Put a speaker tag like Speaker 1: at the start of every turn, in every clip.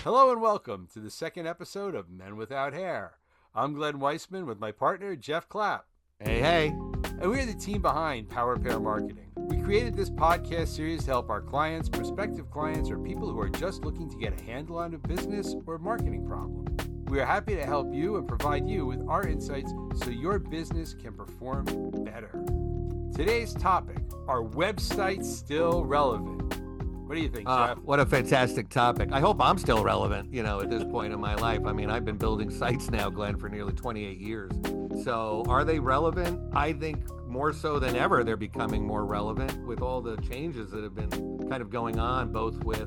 Speaker 1: Hello and welcome to the second episode of Men Without Hair. I'm Glenn Weissman with my partner, Jeff Clapp.
Speaker 2: Hey, hey.
Speaker 1: And we're the team behind Power Pair Marketing. We created this podcast series to help our clients, prospective clients, or people who are just looking to get a handle on a business or marketing problem. We are happy to help you and provide you with our insights so your business can perform better. Today's topic, are websites still relevant? What do you think, Jeff?
Speaker 2: What a fantastic topic. I hope I'm still relevant, at this point in my life. I mean, I've been building sites now, Glenn, for nearly 28 years. So are they relevant? I think more so than ever, they're becoming more relevant with all the changes that have been kind of going on, both with,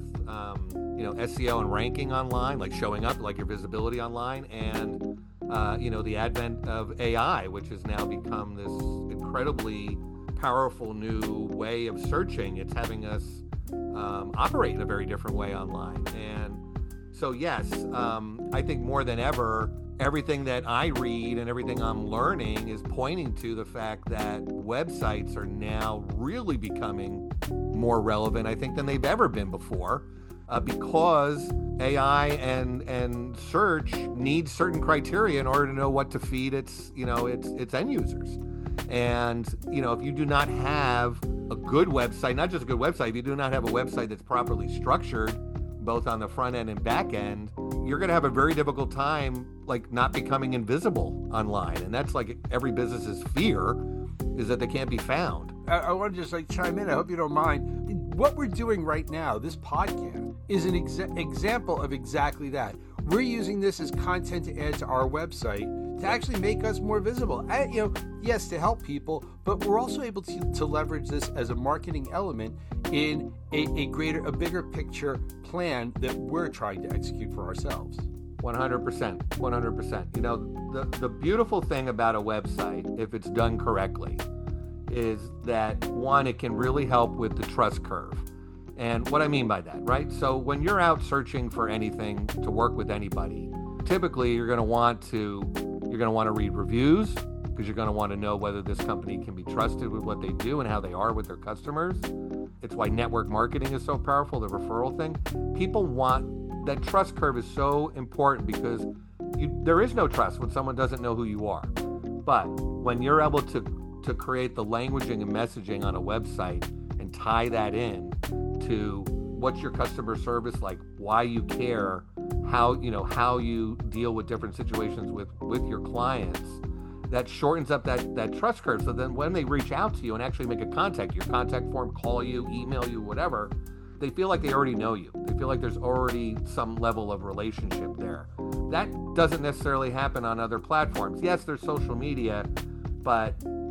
Speaker 2: SEO and ranking online, like showing up, like your visibility online, and, the advent of AI, which has now become this incredibly powerful new way of searching. It's having us operate in a very different way online. And so, yes, I think more than ever, everything that I read and everything I'm learning is pointing to the fact that websites are now really becoming more relevant, I think, than they've ever been before, because AI and search need certain criteria in order to know what to feed its end users. And, if you do not have a good website, not just a good website, if you do not have a website that's properly structured, both on the front end and back end, you're going to have a very difficult time, not becoming invisible online. And that's like every business's fear, is that they can't be found.
Speaker 1: I want to just chime in. I hope you don't mind. What we're doing right now, this podcast, is an example of exactly that. We're using this as content to add to our website to actually make us more visible. Yes, to help people, but we're also able to leverage this as a marketing element in a bigger picture plan that we're trying to execute for ourselves.
Speaker 2: 100%. The beautiful thing about a website, if it's done correctly, is that, one, it can really help with the trust curve. And what I mean by that, right? So when you're out searching for anything to work with anybody, typically you're going to want to read reviews, because you're going to want to know whether this company can be trusted with what they do and how they are with their customers. It's why network marketing is so powerful, the referral thing. People want that trust curve is so important, because there is no trust when someone doesn't know who you are. But when you're able to create the languaging and messaging on a website and tie that in to what's your customer service like, why you care, how you deal with different situations with your clients, that shortens up that trust curve. So then when they reach out to you and actually make a contact, your contact form, call you, email you, whatever, they feel like they already know you. They feel like there's already some level of relationship there. That doesn't necessarily happen on other platforms. Yes, there's social media, but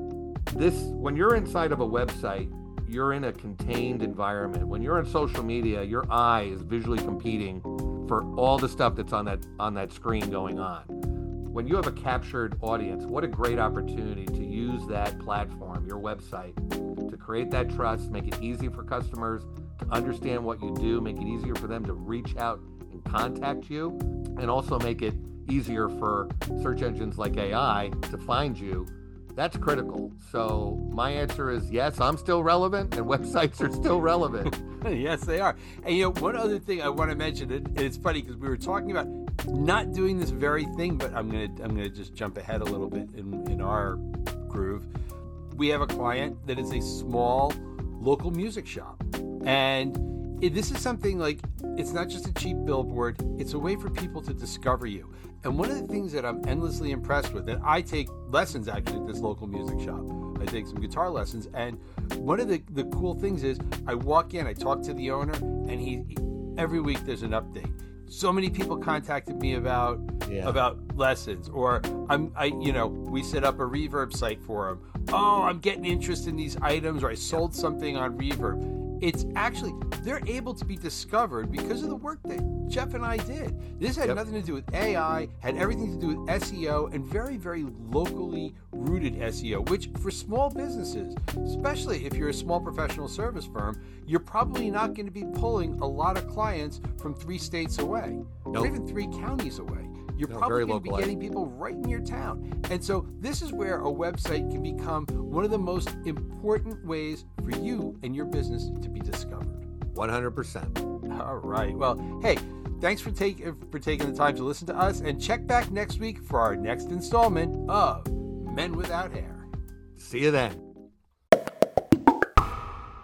Speaker 2: when you're inside of a website, you're in a contained environment. When you're on social media, your eye is visually competing for all the stuff that's on that screen going on. When you have a captured audience, what a great opportunity to use that platform, your website, to create that trust, make it easy for customers to understand what you do, make it easier for them to reach out and contact you, and also make it easier for search engines like AI to find you. That's critical. So my answer is yes, I'm still relevant, and websites are still relevant.
Speaker 1: Yes, they are. And one other thing I want to mention, and it's funny because we were talking about not doing this very thing, but I'm gonna just jump ahead a little bit in our groove. We have a client that is a small local music shop, and this is something it's not just a cheap billboard, it's a way for people to discover you. And one of the things that I'm endlessly impressed with, and I take lessons actually at this local music shop. I take some guitar lessons, and one of the cool things is I walk in, I talk to the owner, and every week there's an update. So many people contacted me about lessons, or we set up a Reverb site for them. Oh, I'm getting interest in these items, or I sold something on Reverb. It's actually, they're able to be discovered because of the work that Jeff and I did. This had nothing to do with AI, had everything to do with SEO, and very, very locally rooted SEO, which for small businesses, especially if you're a small professional service firm, you're probably not going to be pulling a lot of clients from 3 states away, or even 3 counties away. You're probably going to be getting people right in your town. And so this is where a website can become one of the most important ways for you and your business to be discovered.
Speaker 2: 100%.
Speaker 1: All right. Well, hey, thanks for taking the time to listen to us, and check back next week for our next installment of Men Without Hair.
Speaker 2: See you then.